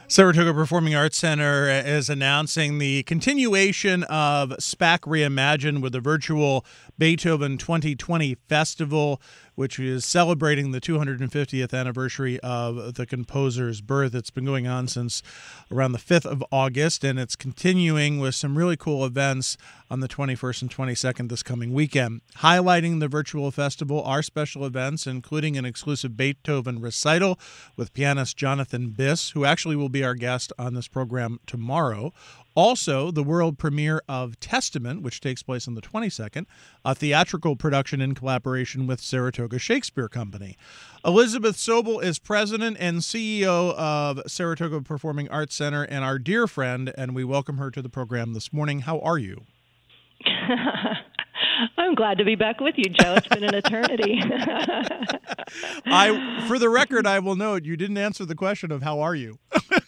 Saratoga Performing Arts Center is announcing the continuation of SPAC Reimagined with a virtual Beethoven 2020 festival, which is celebrating the 250th anniversary of the composer's birth. It's been going on since around the 5th of August, and it's continuing with some really cool events on the 21st and 22nd this coming weekend. Highlighting the virtual festival are special events, including an exclusive Beethoven recital with pianist Jonathan Biss, who actually will be our guest on this program tomorrow. Also, the world premiere of Testament, which takes place on the 22nd, a theatrical production in collaboration with Saratoga Shakespeare Company. Elizabeth Sobel is president and CEO of Saratoga Performing Arts Center and our dear friend, and we welcome her to the program this morning. How are you? I'm glad to be back with you, Joe. It's been an eternity. For the record, I will note you didn't answer the question of how are you.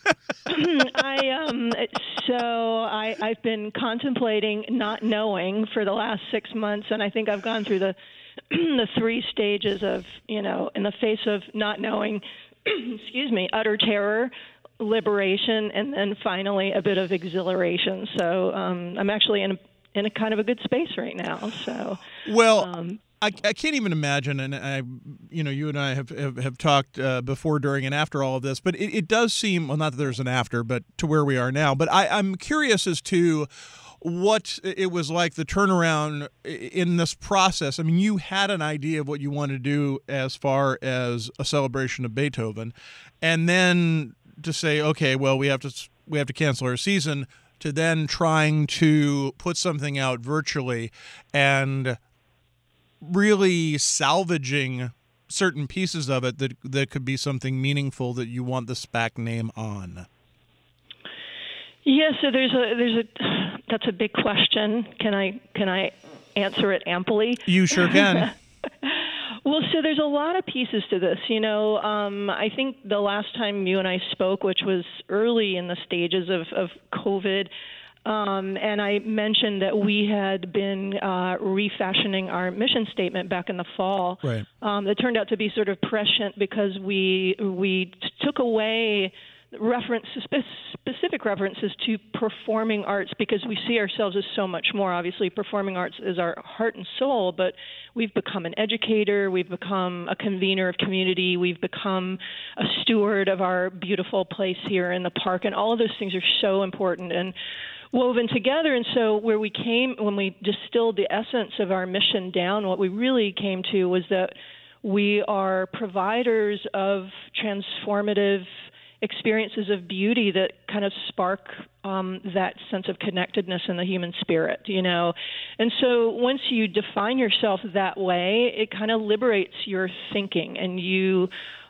I've been contemplating not knowing for the last 6 months, and I think I've gone through the the three stages of, in the face of not knowing, utter terror, liberation, and then finally a bit of exhilaration. So I'm actually in a kind of a good space right now. So I can't even imagine, and you and I have talked before, during, and after all of this, but it does seem, well, not that there's an after, but to where we are now. But I'm curious as to what it was like, the turnaround in this process. I mean, you had an idea of what you wanted to do as far as a celebration of Beethoven, and then to say, okay, well, we have to cancel our season, to then trying to put something out virtually and really salvaging certain pieces of it that could be something meaningful that you want the SPAC name on. Yeah, so that's a big question. Can I answer it amply? You sure can. Well, so there's a lot of pieces to this. I think the last time you and I spoke, which was early in the stages of COVID, and I mentioned that we had been refashioning our mission statement back in the fall. Right. That turned out to be sort of prescient because we took away specific references to performing arts, because we see ourselves as so much more. Obviously, performing arts is our heart and soul, but we've become an educator, we've become a convener of community, we've become a steward of our beautiful place here in the park, and all of those things are so important and woven together. And so when we distilled the essence of our mission down, what we really came to was that we are providers of transformative experiences of beauty that kind of spark that sense of connectedness in the human spirit, And so once you define yourself that way, it kind of liberates your thinking. And you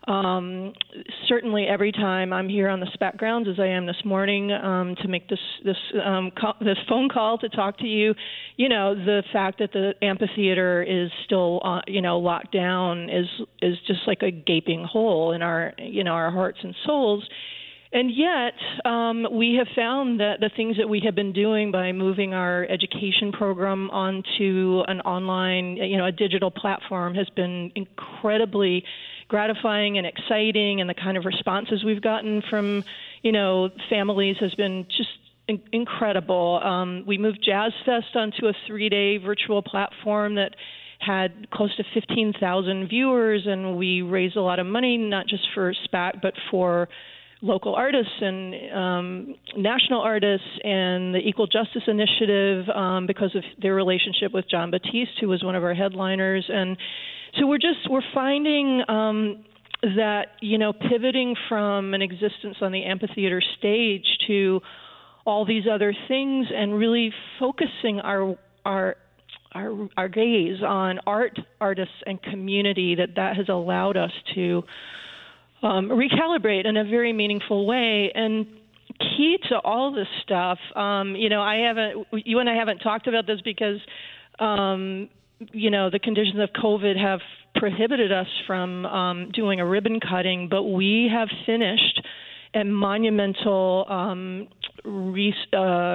certainly, every time I'm here on the SPAC grounds, as I am this morning, to make this phone call to talk to you, the fact that the amphitheater is still locked down is just like a gaping hole in our hearts and souls. And yet, we have found that the things that we have been doing by moving our education program onto an online, a digital platform, has been incredibly gratifying and exciting, and the kind of responses we've gotten from, families has been just incredible. We moved Jazz Fest onto a 3-day virtual platform that had close to 15,000 viewers, and we raised a lot of money, not just for SPAC, but for local artists and national artists and the Equal Justice Initiative, because of their relationship with Jon Batiste, who was one of our headliners. And so we're finding that, pivoting from an existence on the amphitheater stage to all these other things and really focusing our gaze on art, artists, and community, that has allowed us to recalibrate in a very meaningful way. And key to all this stuff, you and I haven't talked about this because, the conditions of COVID have prohibited us from doing a ribbon cutting, but we have finished a monumental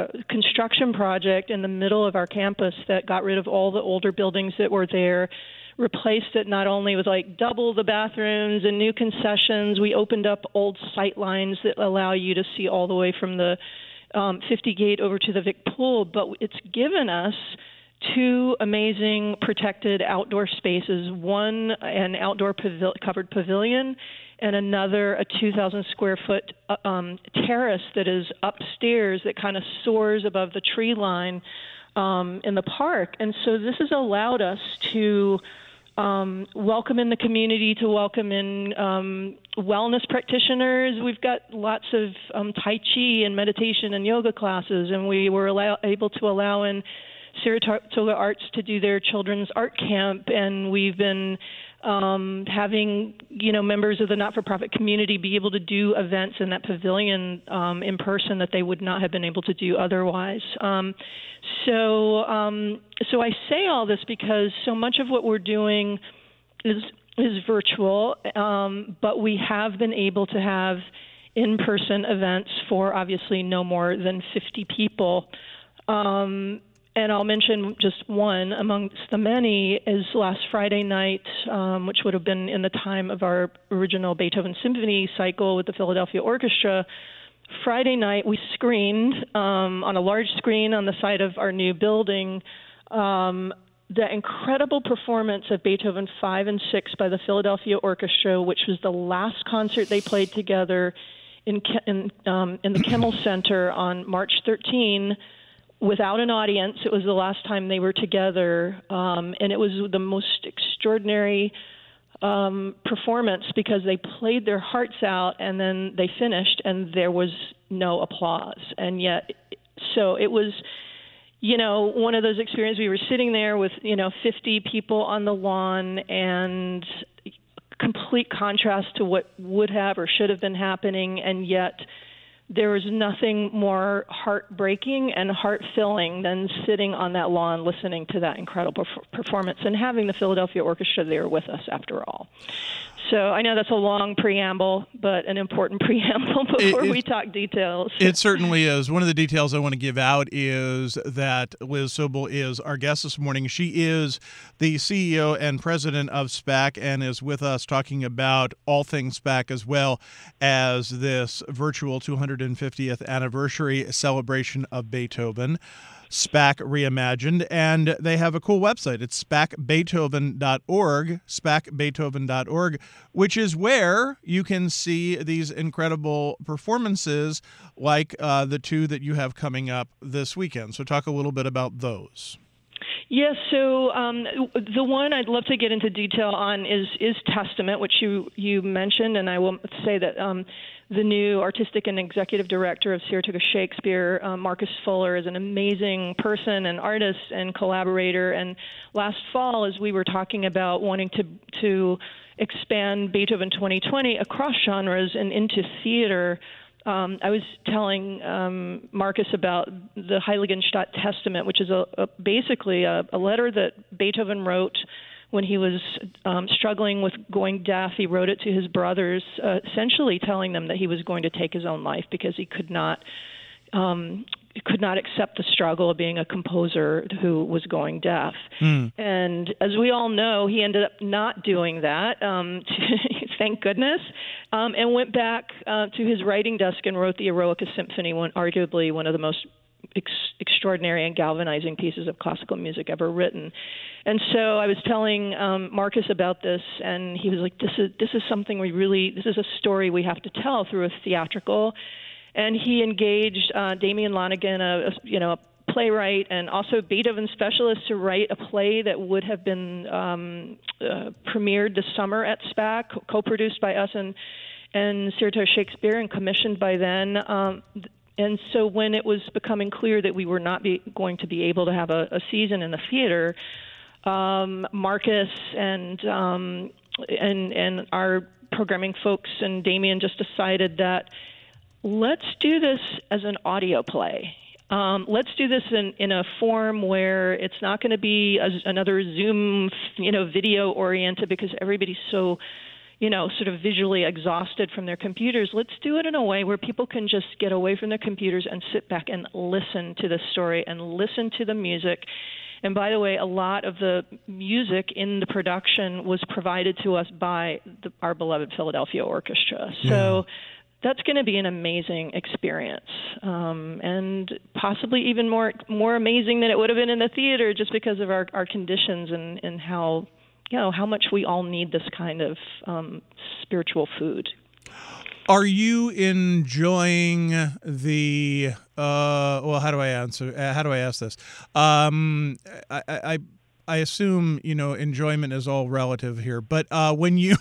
construction project in the middle of our campus that got rid of all the older buildings that were there, replaced it not only with like double the bathrooms and new concessions. We opened up old sight lines that allow you to see all the way from the 50 gate over to the Vic Pool, but it's given us two amazing protected outdoor spaces, one an outdoor covered pavilion and another a 2,000 square foot terrace that is upstairs that kind of soars above the tree line in the park. And so this has allowed us to welcome in the community, to welcome in wellness practitioners. We've got lots of Tai Chi and meditation and yoga classes, and we were able to allow in Saratoga Arts to do their children's art camp, and we've been having members of the not-for-profit community be able to do events in that pavilion in person that they would not have been able to do otherwise. So I say all this because so much of what we're doing is virtual, but we have been able to have in-person events for obviously no more than 50 people. And I'll mention just one amongst the many is last Friday night, which would have been in the time of our original Beethoven Symphony cycle with the Philadelphia Orchestra. Friday night, we screened on a large screen on the side of our new building the incredible performance of Beethoven 5 and 6 by the Philadelphia Orchestra, which was the last concert they played together in the Kimmel Center on March 13. Without an audience. It was the last time they were together, and it was the most extraordinary performance because they played their hearts out and then they finished and there was no applause. And yet, so it was, one of those experiences. We were sitting there with, 50 people on the lawn, and complete contrast to what would have or should have been happening, and yet there was nothing more heartbreaking and heart-filling than sitting on that lawn listening to that incredible performance and having the Philadelphia Orchestra there with us after all. So I know that's a long preamble, but an important preamble before we talk details. It certainly is. One of the details I want to give out is that Liz Sobel is our guest this morning. She is the CEO and president of SPAC and is with us talking about all things SPAC as well as this virtual 250th anniversary celebration of Beethoven. SPAC Reimagined, and they have a cool website. It's spacbeethoven.org, spacbeethoven.org, which is where you can see these incredible performances like the two that you have coming up this weekend. So talk a little bit about those. Yes, so the one I'd love to get into detail on is Testament, which you mentioned, and I will say that the new artistic and executive director of Saratoga Shakespeare, Marcus Fuller, is an amazing person and artist and collaborator. And last fall, as we were talking about wanting to expand Beethoven 2020 across genres and into theater, I was telling Marcus about the Heiligenstadt Testament, which is basically a letter that Beethoven wrote when he was struggling with going deaf. He wrote it to his brothers, essentially telling them that he was going to take his own life because he could not accept the struggle of being a composer who was going deaf. And as we all know, he ended up not doing that, thank goodness, and went back to his writing desk and wrote the Eroica Symphony, arguably one of the most extraordinary and galvanizing pieces of classical music ever written. And so I was telling Marcus about this, and he was like, this is something this is a story we have to tell through a theatrical. And he engaged Damien Lonigan, a playwright and also Beethoven specialist, to write a play that would have been premiered this summer at SPAC, co-produced by us and Saratoga Shakespeare and commissioned by then. And so when it was becoming clear that we were not going to be able to have a season in the theater, Marcus and our programming folks and Damien just decided that let's do this as an audio play. Let's do this in a form where it's not going to be another Zoom, video oriented because everybody's so, sort of visually exhausted from their computers. Let's do it in a way where people can just get away from their computers and sit back and listen to the story and listen to the music And by the way, a lot of the music in the production was provided to us by our beloved Philadelphia Orchestra. So that's going to be an amazing experience, and possibly even more amazing than it would have been in the theater, just because of our conditions and how much we all need this kind of spiritual food. Are you enjoying the? Well, how do I answer? How do I ask this? I assume enjoyment is all relative here, but when you.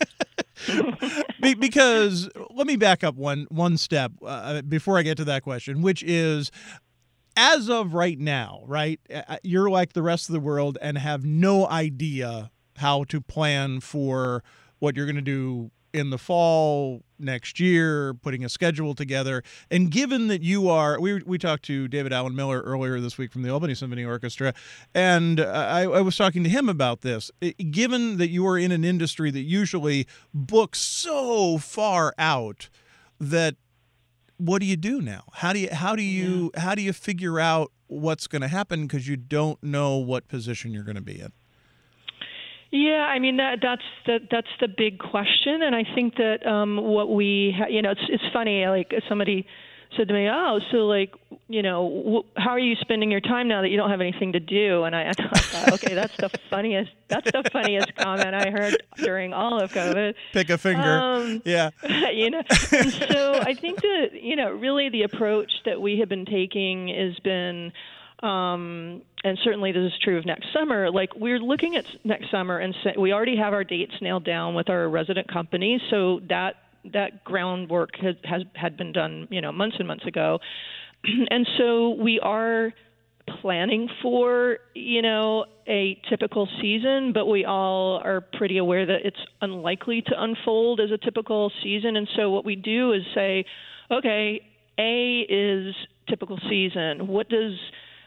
Because let me back up one step before I get to that question, which is, as of right now, right? You're like the rest of the world and have no idea how to plan for what you're going to do in the fall next year, putting a schedule together. And given that you are, we talked to David Alan Miller earlier this week from the Albany Symphony Orchestra, and I was talking to him about this. Given that you are in an industry that usually books so far out, that what do you do now? How do you figure out what's going to happen, because you don't know what position you're going to be in? Yeah, I mean that's the big question, and I think that what we it's funny. Like, somebody said to me, "Oh, so like how are you spending your time now that you don't have anything to do?" And I thought, okay, that's the funniest comment I heard during all of COVID. Pick a finger. Yeah. And so I think that really the approach that we have been taking has been. And certainly this is true of next summer. Like, we're looking at next summer and we already have our dates nailed down with our resident company. So that groundwork had been done, months and months ago. And so we are planning for, a typical season, but we all are pretty aware that it's unlikely to unfold as a typical season. And so what we do is say, okay, A is typical season. What does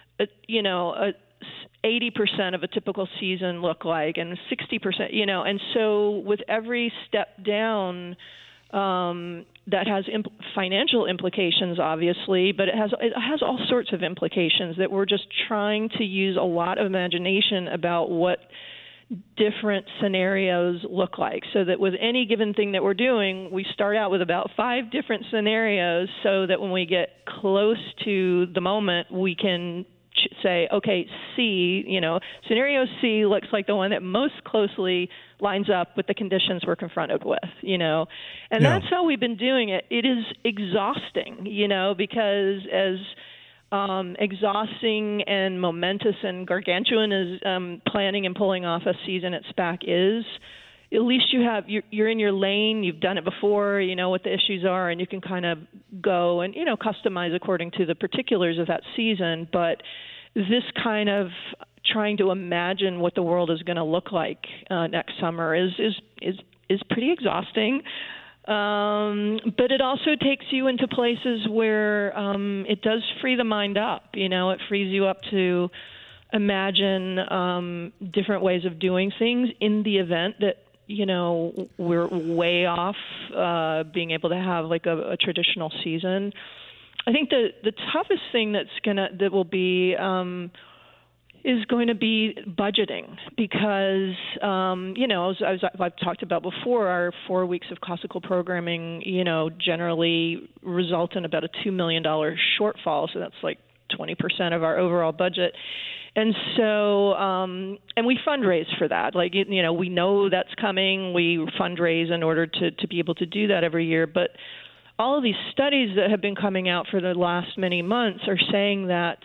80% of a typical season look like, and 60%, and so with every step down, that has financial implications, obviously, but it has all sorts of implications that we're just trying to use a lot of imagination about what different scenarios look like, so that with any given thing that we're doing, we start out with about 5 different scenarios, so that when we get close to the moment, we can say, okay, C, scenario C looks like the one that most closely lines up with the conditions we're confronted with, and that's how we've been doing it. It is exhausting, because as exhausting and momentous and gargantuan as planning and pulling off a season at SPAC is, at least you're in your lane, you've done it before, you know what the issues are, and you can kind of go and, customize according to the particulars of that season. But this kind of trying to imagine what the world is going to look like next summer is pretty exhausting. But it also takes you into places where it does free the mind up. It frees you up to imagine different ways of doing things in the event that we're way off being able to have like a traditional season. I think the toughest thing that will be is going to be budgeting, because as I've talked about before, our 4 weeks of classical programming generally result in about a $2 million shortfall. So that's like 20% of our overall budget. And so, and we fundraise for that. Like, we know that's coming. We fundraise in order to be able to do that every year. But all of these studies that have been coming out for the last many months are saying that,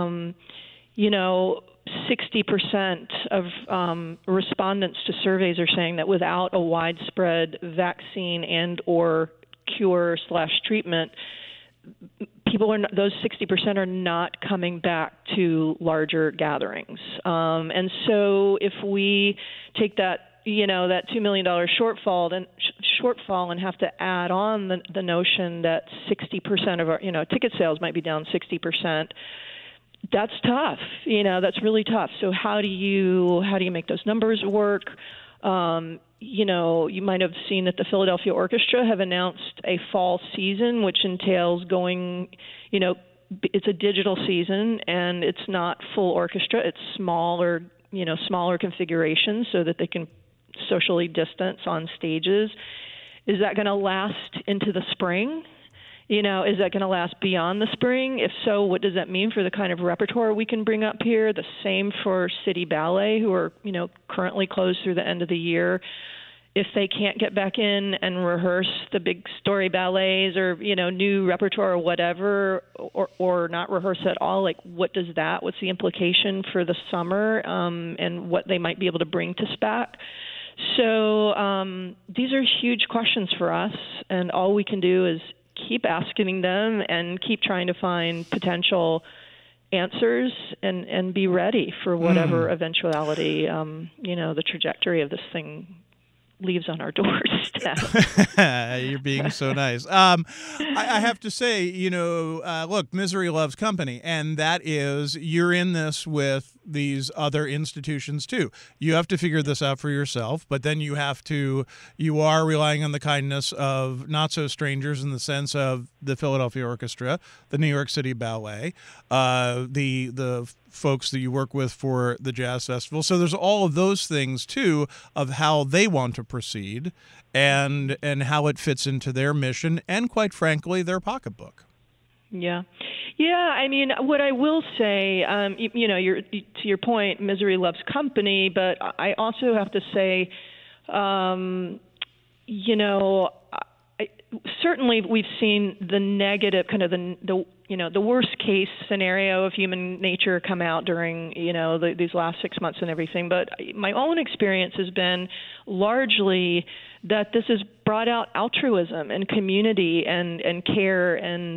60% of respondents to surveys are saying that without a widespread vaccine and or cure/treatment, those 60% are not coming back to larger gatherings. And so if we take that, that $2 million shortfall and have to add on the notion that 60% of our, ticket sales might be down 60%, that's tough. That's really tough. So how do you make those numbers work? You might have seen that the Philadelphia Orchestra have announced a fall season, which entails going, it's a digital season, and it's not full orchestra. It's smaller configurations so that they can socially distance on stages. Is that going to last into the spring? Is that going to last beyond the spring? If so, what does that mean for the kind of repertoire we can bring up here? The same for City Ballet, who are, currently closed through the end of the year. If they can't get back in and rehearse the big story ballets or, new repertoire or whatever, or not rehearse at all, what's the implication for the summer, and what they might be able to bring to SPAC? So these are huge questions for us, and all we can do is keep asking them and keep trying to find potential answers and be ready for whatever eventuality, the trajectory of this thing leaves on our doorstep. You're being so nice. I have to say, look, misery loves company, and that is you're in this with these other institutions too. You have to figure this out for yourself, but then you are relying on the kindness of not so strangers in the sense of the Philadelphia Orchestra, the New York City Ballet, the folks that you work with for the Jazz Festival. So there's all of those things too of how they want to proceed and how it fits into their mission and, quite frankly, their pocketbook. Yeah. I mean, what I will say, to your point, misery loves company, but I also have to say, certainly we've seen the negative, kind of the worst case scenario of human nature come out during, these last 6 months and everything. But my own experience has been largely that this has brought out altruism and community and care. And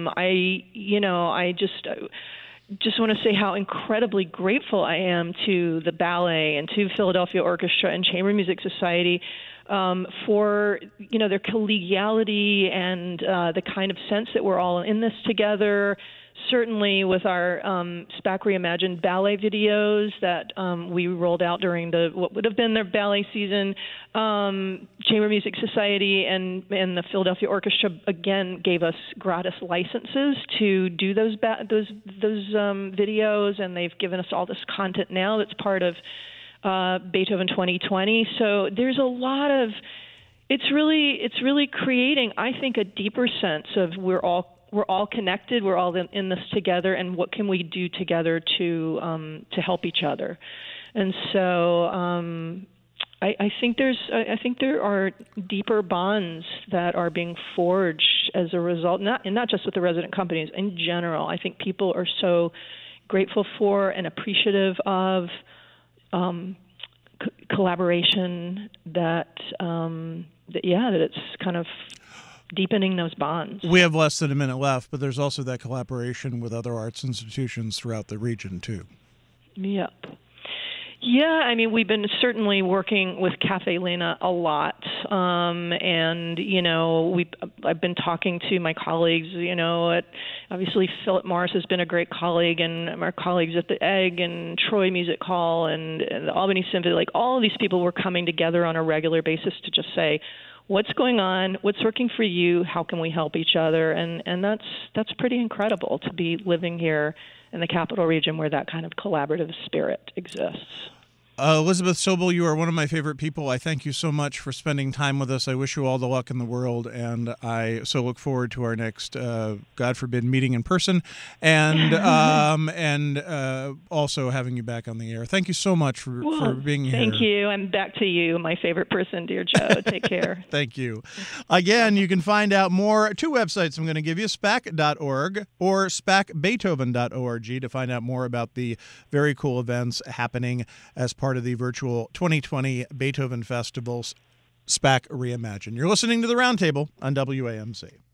I just want to say how incredibly grateful I am to the ballet and to Philadelphia Orchestra and Chamber Music Society for their collegiality and the kind of sense that we're all in this together. Certainly with our SPAC Reimagined ballet videos that we rolled out during what would have been their ballet season, Chamber Music Society and the Philadelphia Orchestra again gave us gratis licenses to do those videos, and they've given us all this content now that's part of Beethoven 2020. So there's a lot of it's really creating, I think, a deeper sense of we're all connected, we're all in this together, and what can we do together to help each other. And so I think there are deeper bonds that are being forged as a result, not just with the resident companies in general. I think people are so grateful for and appreciative of collaboration that it's kind of deepening those bonds. We have less than a minute left, but there's also that collaboration with other arts institutions throughout the region too. Yep. Yeah, I mean, we've been certainly working with Cafe Lena a lot, and I've been talking to my colleagues. Obviously Philip Morris has been a great colleague, and our colleagues at the Egg and Troy Music Hall and the Albany Symphony. All of these people were coming together on a regular basis to just say, what's going on? What's working for you? How can we help each other? And that's pretty incredible to be living here in the Capital Region where that kind of collaborative spirit exists. Elizabeth Sobel, you are one of my favorite people. I thank you so much for spending time with us. I wish you all the luck in the world, and I so look forward to our next, God forbid, meeting in person, and also having you back on the air. Thank you so much for being here. Thank you. And back to you, my favorite person, dear Joe. Take care. Thank you. Again, you can find out more. 2 websites I'm going to give you, SPAC.org or SPACBeethoven.org, to find out more about the very cool events happening as part of the virtual 2020 Beethoven Festival's SPAC Reimagined. You're listening to The Roundtable on WAMC.